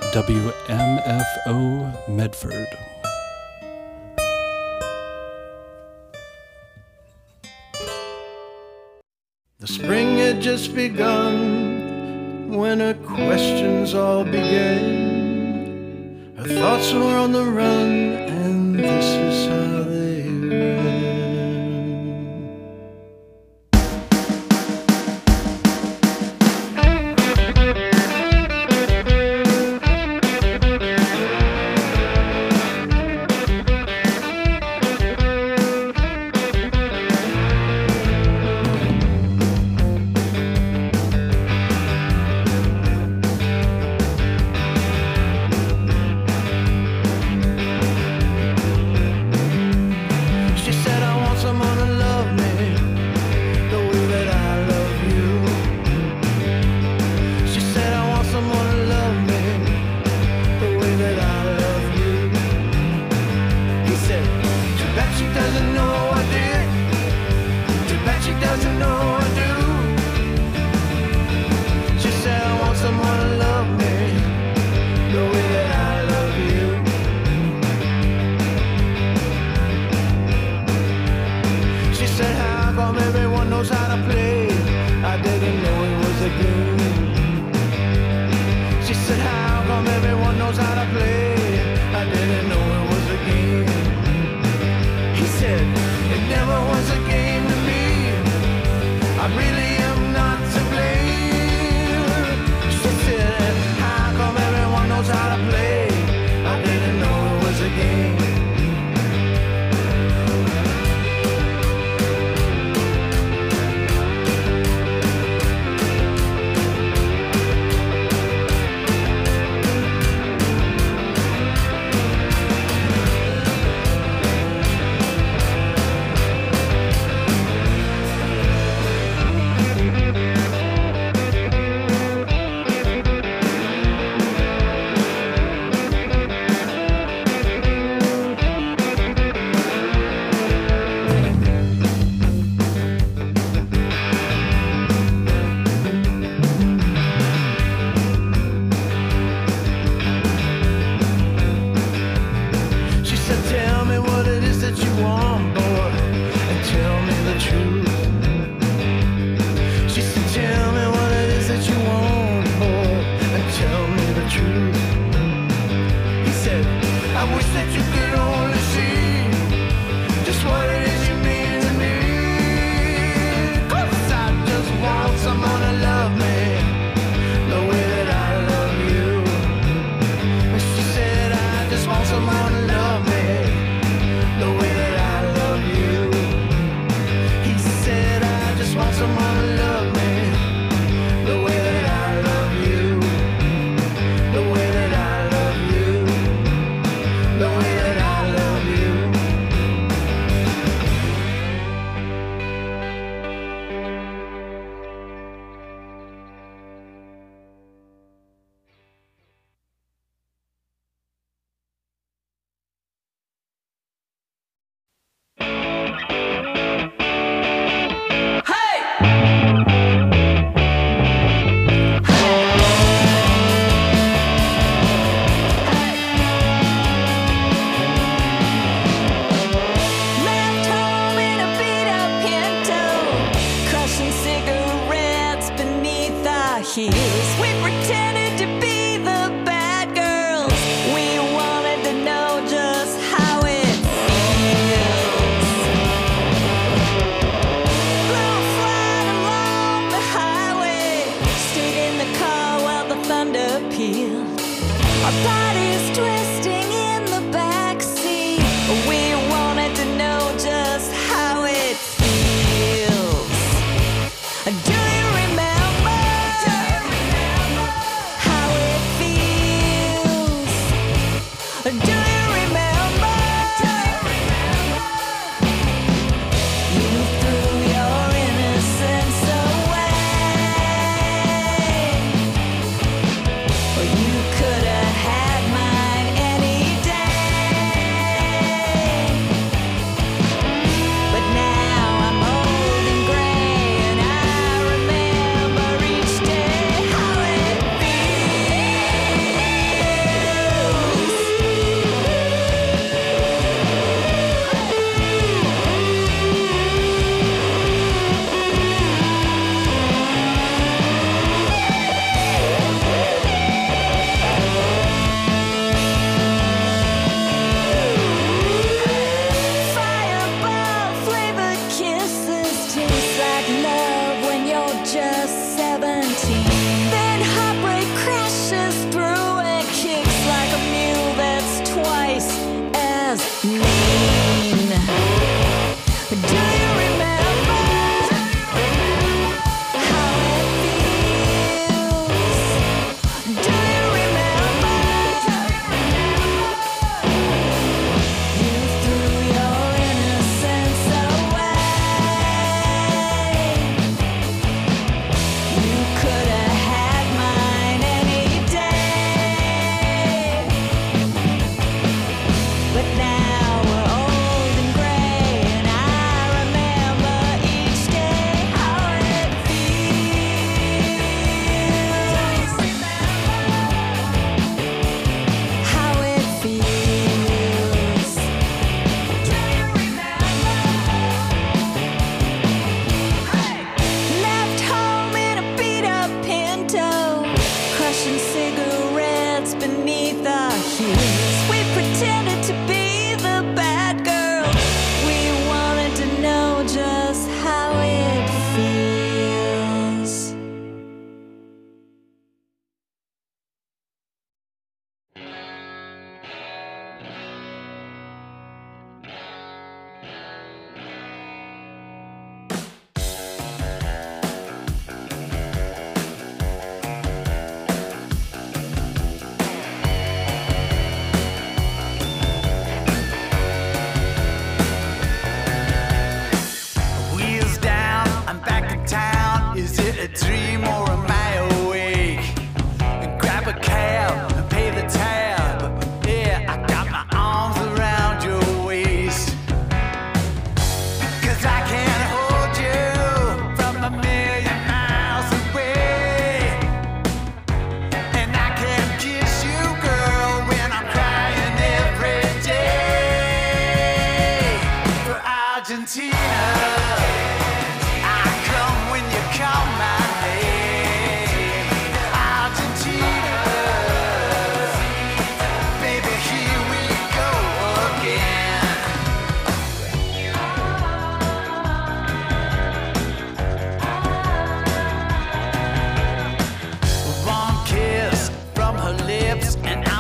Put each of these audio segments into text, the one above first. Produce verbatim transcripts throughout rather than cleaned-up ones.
W M F O Medford. The spring had just begun when her questions all began. Her thoughts were on the run, and this is how they ran. You could have had mine any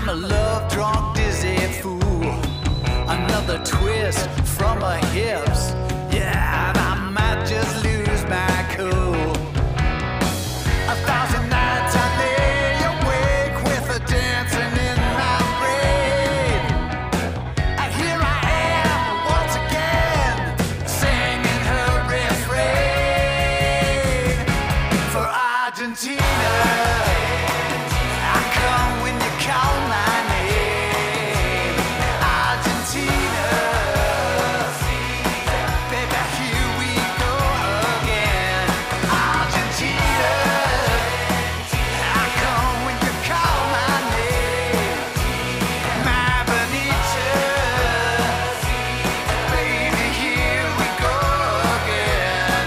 I'm a love-drunk, dizzy fool. Another twist from her hips. Yeah, and I might just lose my cool. A thousand nights I lay awake with her dancing in my brain. And here I am once again, singing her refrain. For Argentina, I come when you call my name. Argentina, baby, here we go again. Argentina, I come when you call my name. My Bonita, baby, here we go again.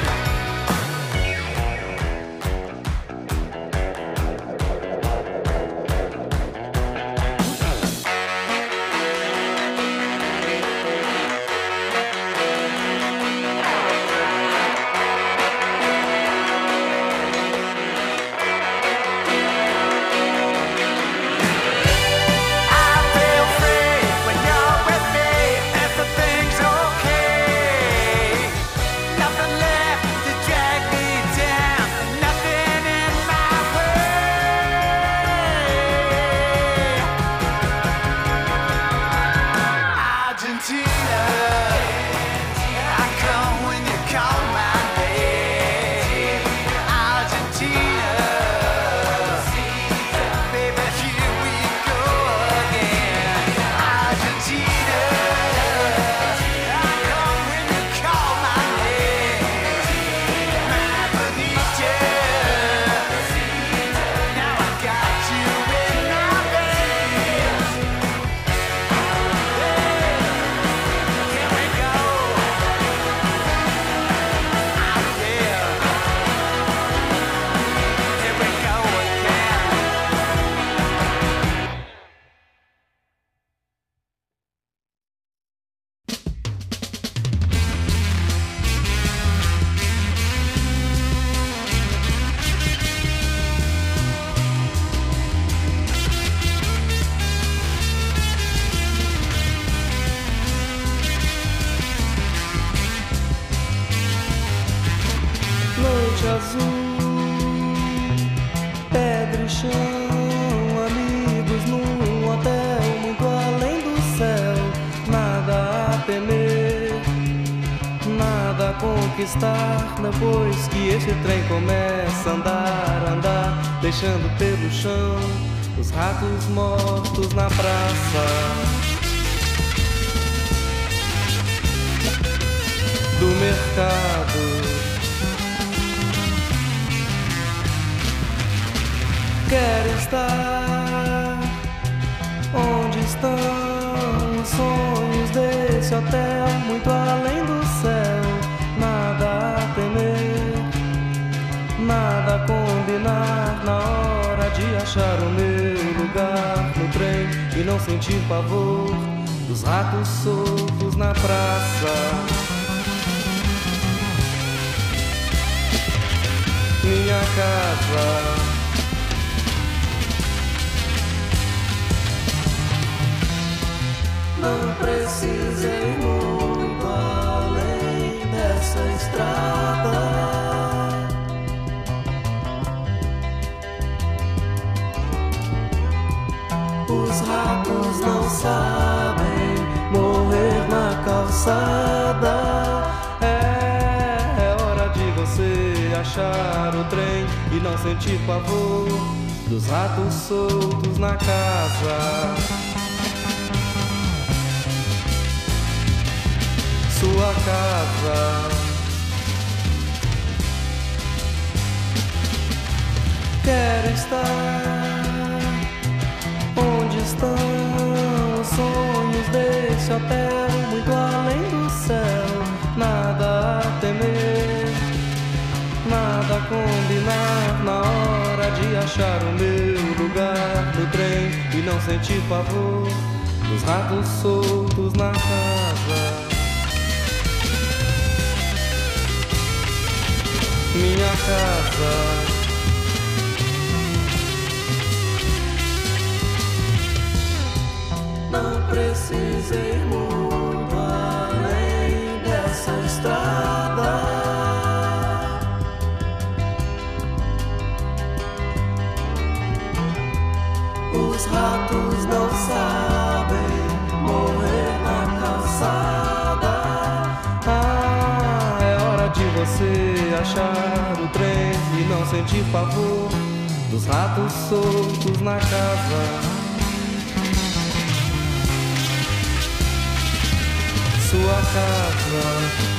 I feel free when you're with me. Everything's okay. Nothing left to drag me down. Nothing in my way. Argentina, I come when you call my name. Argentina, baby, here we go again. Argentina, I come when you call my name. My Bonita, now I got you in my veins. Here we go. Oh yeah. Here we go again. Noite azul, pedra e chão, amigos num hotel muito além do céu. Nada a temer, nada a conquistar. Depois que este trem começa a andar, andar, deixando pelo chão os ratos mortos na praça. Do mercado, quero estar onde estão os sonhos desse hotel, muito além do céu. Nada a temer, nada a combinar, na hora de achar o meu lugar no trem e não sentir pavor dos ratos soltos na praça. Minha casa, não precisei muito além dessa estrada. Os ratos não sabem morrer na calçada. É, é hora de você achar o trem e não sentir pavor dos ratos soltos na casa. Sua casa, quero estar onde estão os sonhos desse hotel, muito além do céu. Nada a temer, nada a combinar, na hora de achar o meu lugar no trem e não sentir pavor dos ratos soltos na casa. Minha casa, precisei muito além dessa estrada. Os ratos não sabem morrer na calçada. Ah, é hora de você achar o trem e não sentir pavor dos ratos soltos na casa. Sua casa.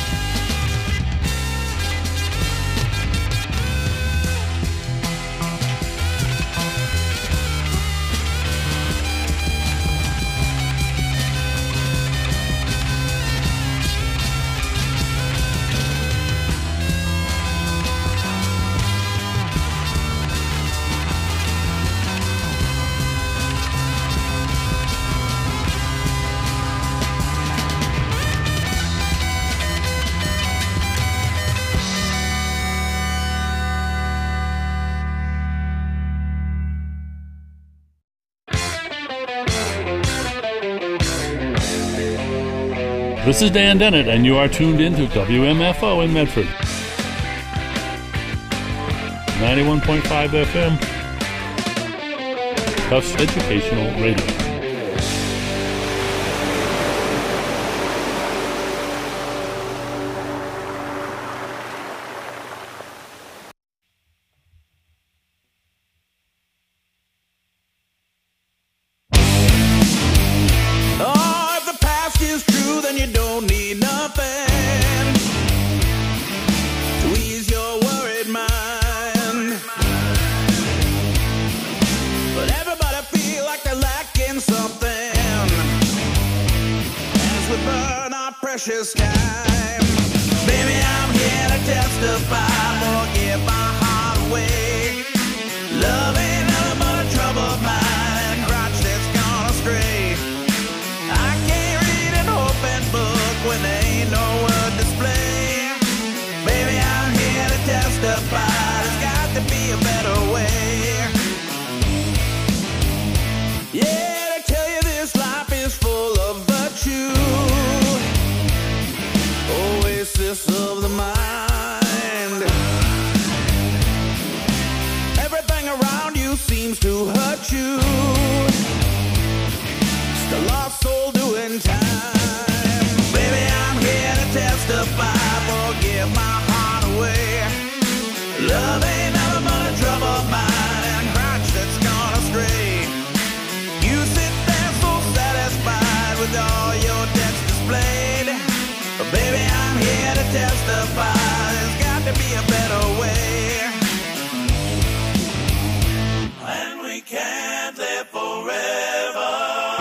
This is Dan Dennett, and you are tuned in to W M F O in Medford. ninety-one point five F M, Tufts Educational Radio. Precious time. Baby, I'm here to testify. Forgive my heart away. Love ain't nothing but a trouble of mine and a crotch that's gone astray. I can't read an open book when there ain't no word display. Baby, I'm here to testify. There's got to be a better way. Yeah, to tell you this life is full of virtue. Oasis of the mind. Everything around you seems to hurt you. Just a lost soul doing time. Baby, I'm here to testify. Forgive my heart away. Love ain't nothing but a trouble of mine and a crotch that's gone astray. You sit there so satisfied with all your debts displayed. But baby, I'm here to testify. There's got to be a better way. And we can't live forever.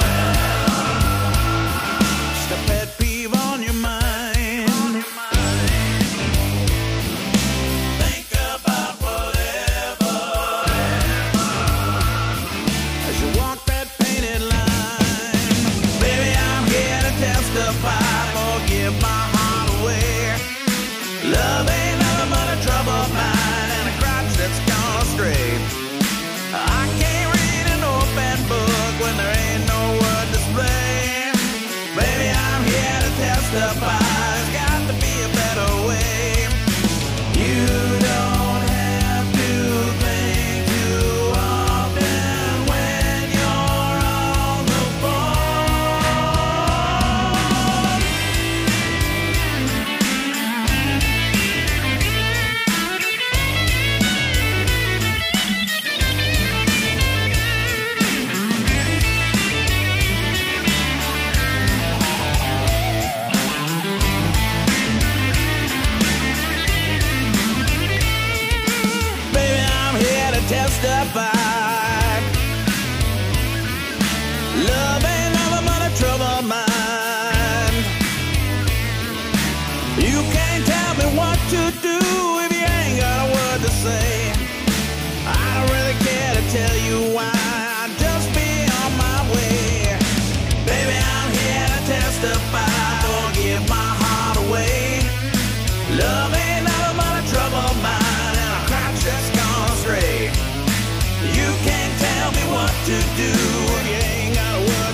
Just a pet peeve on your mind. Think about whatever. As you walk that painted line. Baby, I'm here to testify. Forgive my heart away. Love ain't nothing but a trouble of mine and a crotch that's gone astray. I can't read an open book when there ain't no word display. Baby, I'm here to testify. There's got to be a better way. You don't have to think too often when you're on the phone. Baby, I'm here to testify. Love ain't nothing but a trouble of mine. You can't tell me what to do if you ain't got a word to say. I don't really care to tell you why. I'll just be on my way. Baby, I'm here to testify. Forgive my heart away. Love ain't nothing but a trouble of mine and a crotch that's gone astray. You can't tell me what to do if you ain't got a word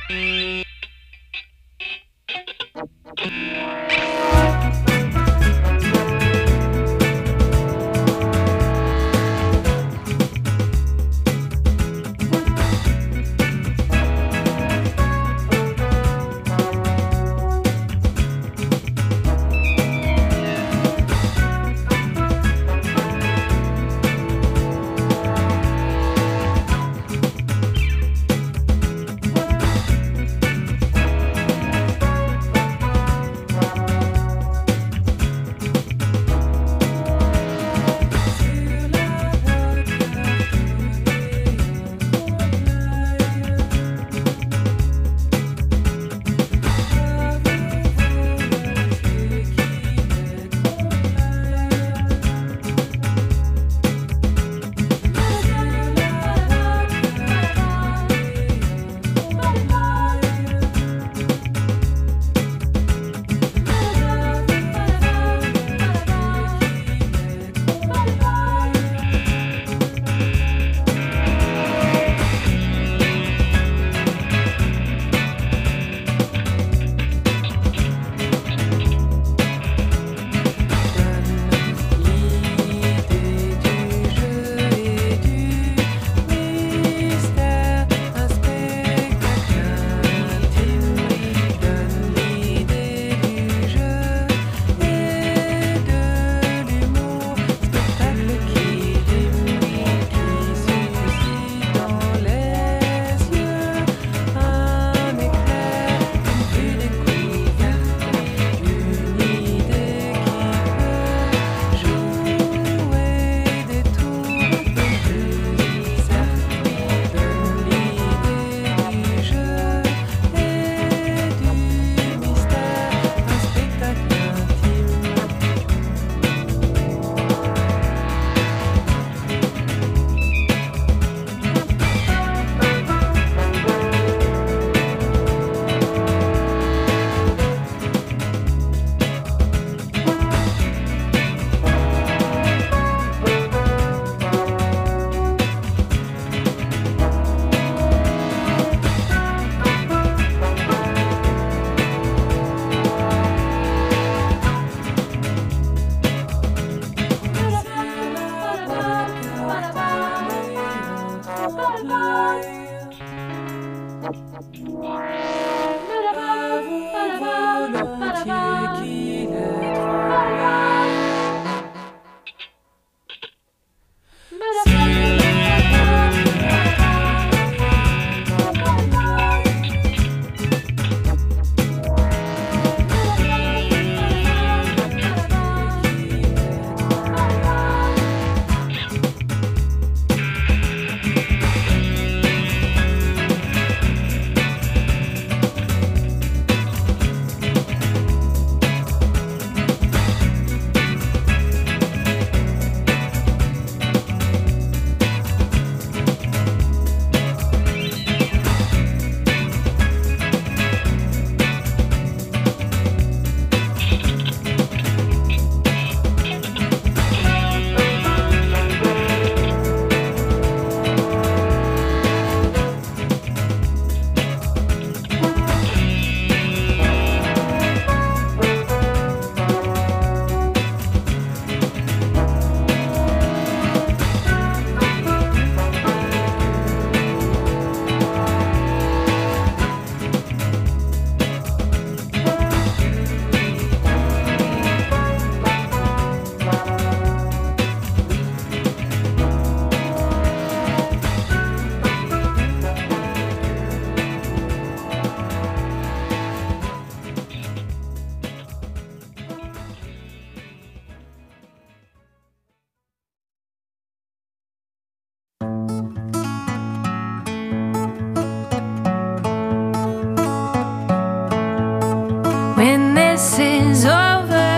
this is over,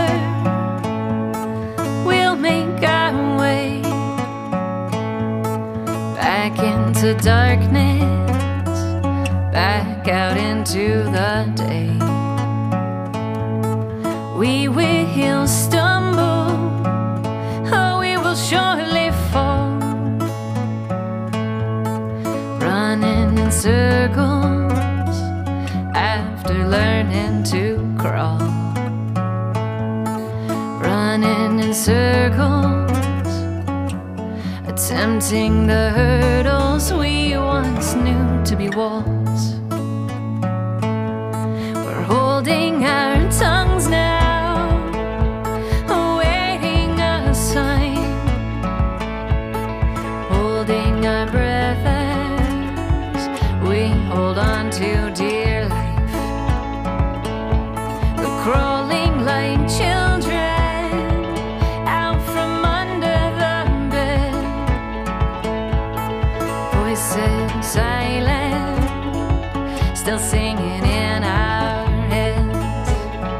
we'll make our way back into darkness, back out into the day. We will stumble, oh, we will surely fall, running in circles after learning to crawl, running in circles, attempting the hurdles we once knew to be walls. We're holding our tongues now, awaiting a sign, holding our breath as we hold on to dear life. We're crawling like children out from under the bed, voices silent, still singing in our heads.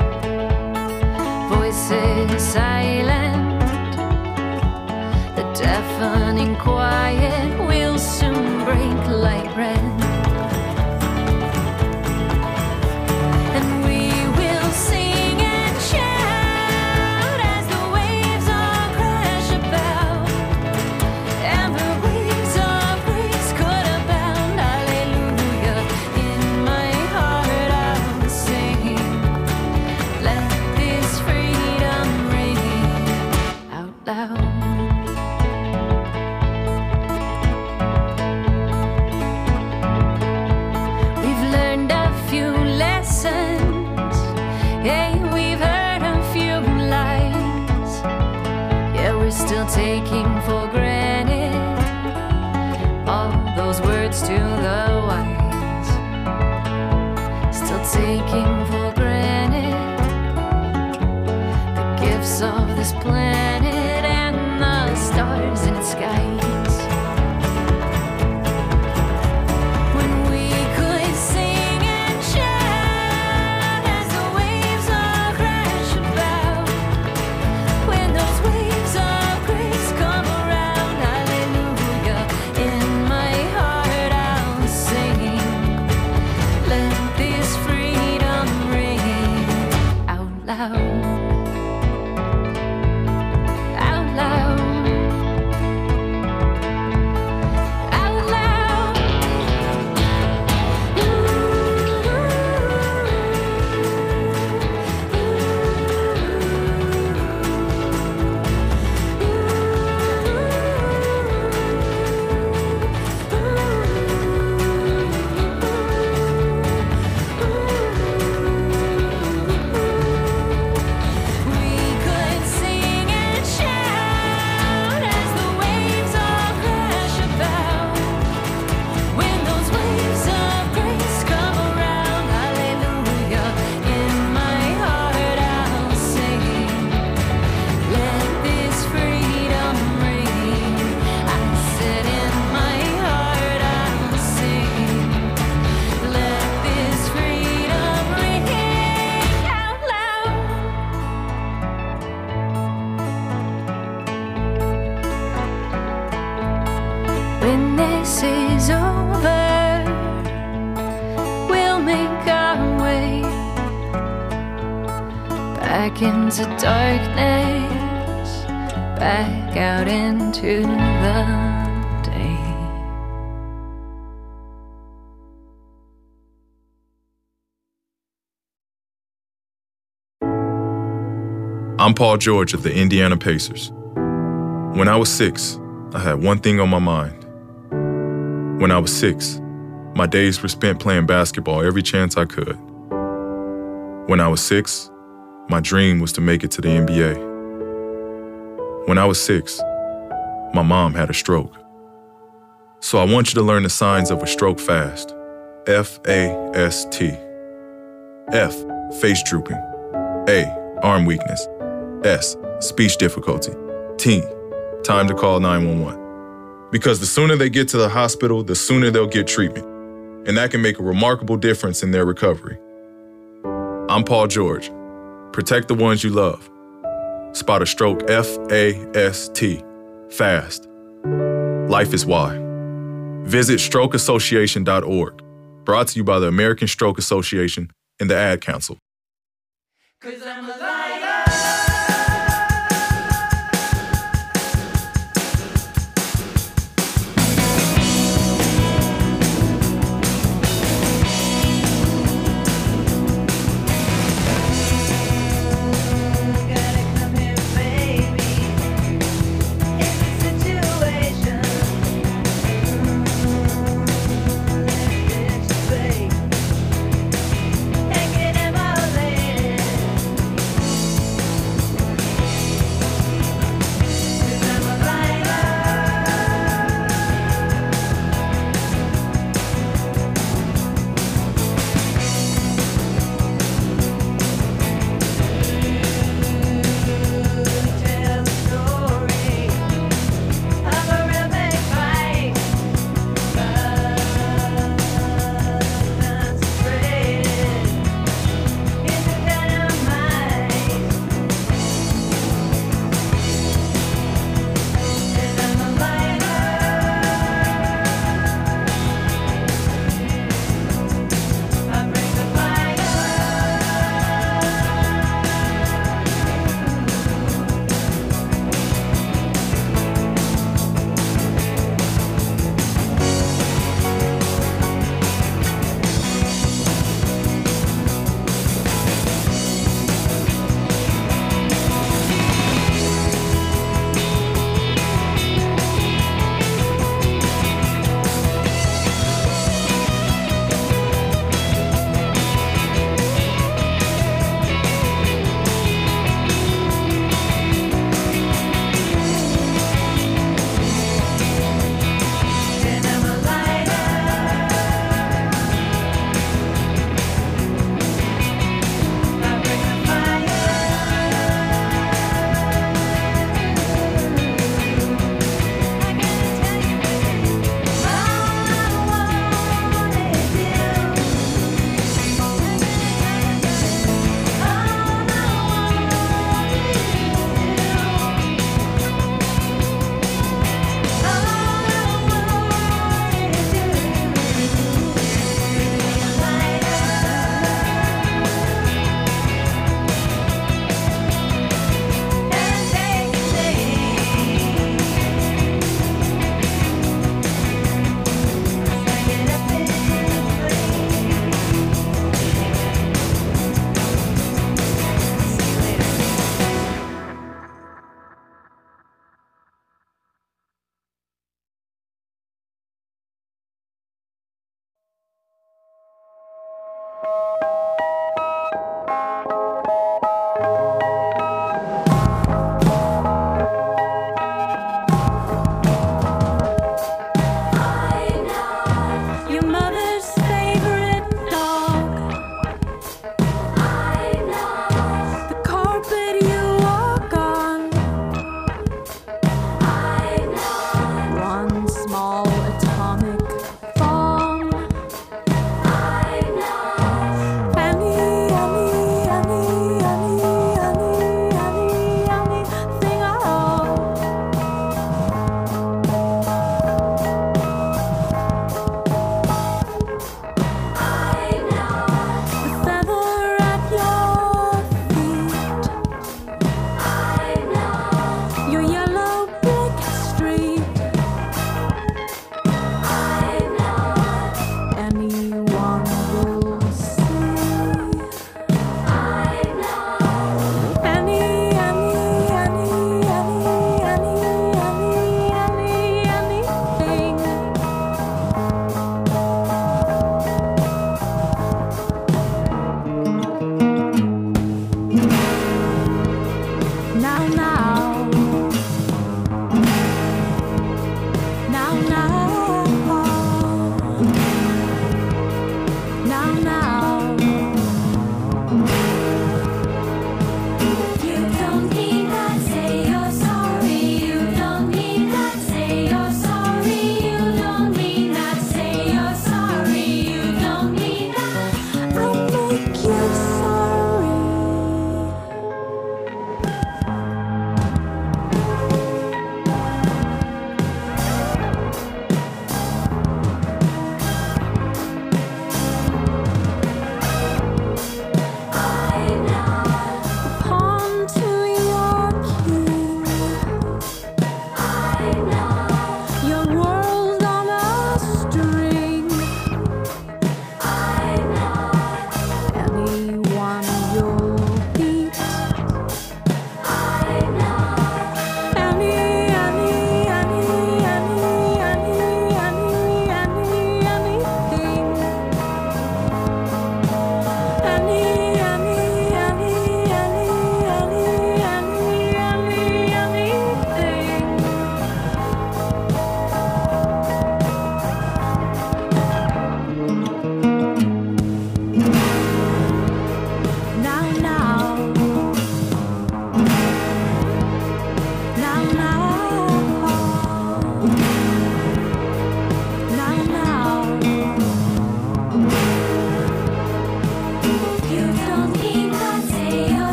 Voices silent, the deafening quiet will soon break like bread. And we will sing and shout as the waves all crash about, and the waves of grace could abound. Hallelujah, in my heart I'll sing. Let this freedom ring out loud. We've learned a few lessons, yeah, we've heard a few lies, yeah, we're still taking for granted all those words to the wise, still taking for granted the gifts of this planet and the stars in its skies. When we could sing and shout as the waves all crash about, when those waves of grace come around. Hallelujah, in my heart I'll sing. Let this freedom ring out loud, out loud, out loud. We could sing and shout as the waves all crash about, when those waves of grace come around. Hallelujah, in my heart I'll sing. Let this freedom ring. I said in my heart I'll sing. Let this freedom ring out loud. When this is over, we'll make our way back into darkness, back out into the day. I'm Paul George of the Indiana Pacers. When I was six, I had one thing on my mind. When I was six, my days were spent playing basketball every chance I could. When I was six, my dream was to make it to the N B A. When I was six, my mom had a stroke. So I want you to learn the signs of a stroke fast. F A S T. F, face drooping. A, arm weakness. S, speech difficulty. T, time to call nine one one. Because the sooner they get to the hospital, the sooner they'll get treatment. And that can make a remarkable difference in their recovery. I'm Paul George. Protect the ones you love. Spot a stroke F A S T. Fast. Life is why. Visit stroke association dot org. Brought to you by the American Stroke Association and the Ad Council. 'Cause I'm alive.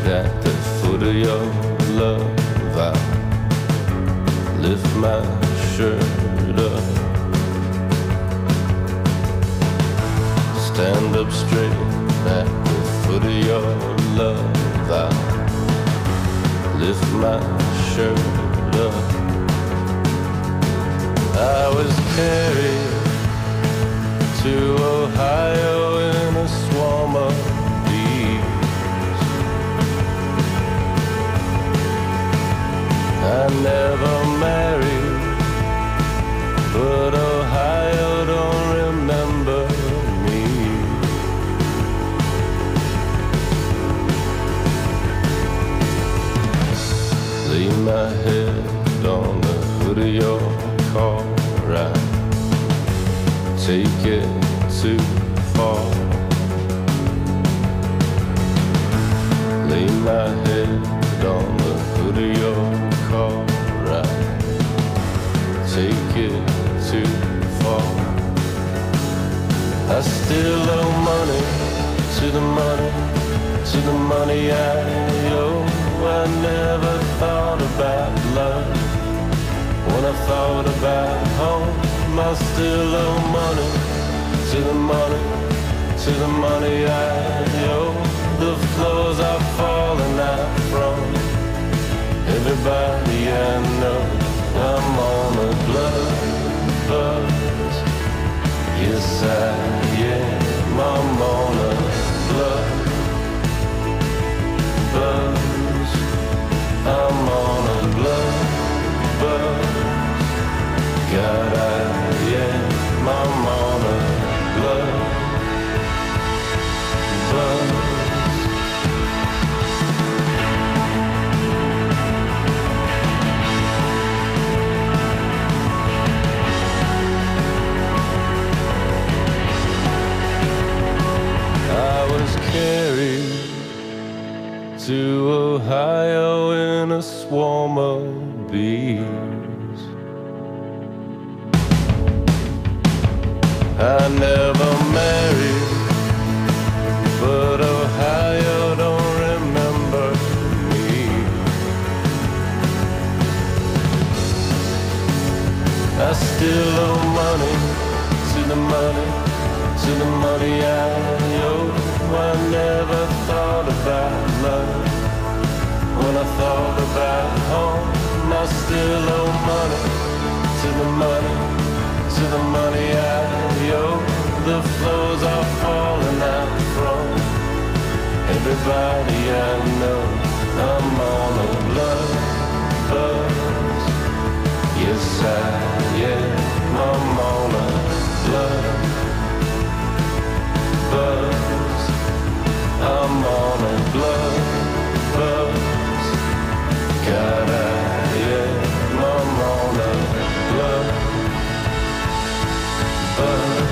at the foot of your love. I lift my shirt up, stand up straight at the foot of your love. I lift my shirt up. I was carried to Ohio in a swarm of bees. I never married, but Ohio don't remember me. Lay my head on the hood of your car, I take it too far. Lay my head on the hood of your car, I take it too far. I still owe money to the money, to the money I owe. I never thought about love when I thought about home. I still owe money to the money, to the money I owe. The floors are falling out from everybody I know. I'm on a blood buzz, yes I am. I'm on a blood buzz. I'm on a blood buzz. God, I am. I'm on a blood buzz. I was carried to Ohio in a swarm of bees. I never married, but Ohio don't remember me. I still owe money to the money, to the money I owe. I never thought about love when I thought about home. I still owe money to the money, to the money I owe. The floors are falling out from everybody I know. I'm on a blood buzz, yes I am. I'm on a blood buzz. I'm on a blood buzz. God, I am. I'm on a blood buzz.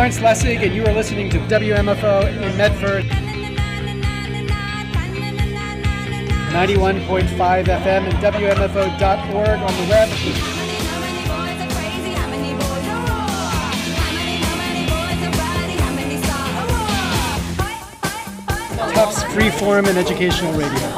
Lawrence Lessig, and you are listening to W M F O in Medford. ninety-one point five F M and W M F O dot org on the web. Tufts Freeform and Educational Radio.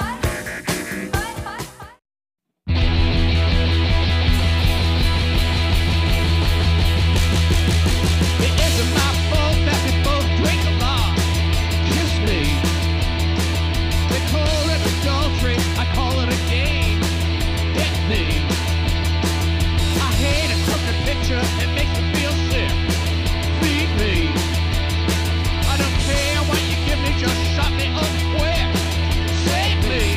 Just shut me up quick. Save me.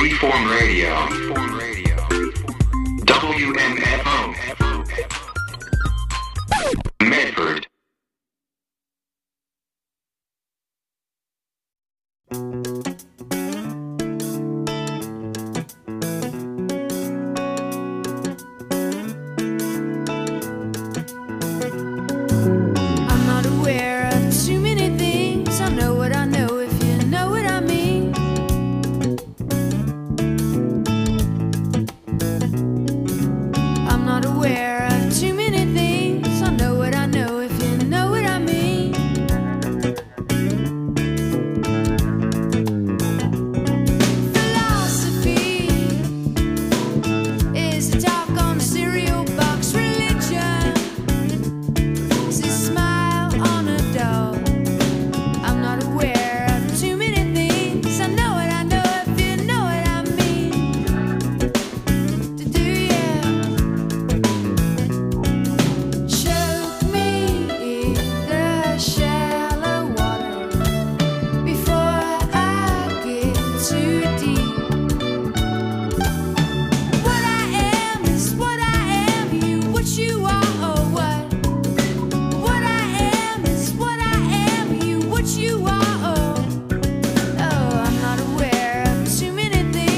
Freeform Radio. W M F O.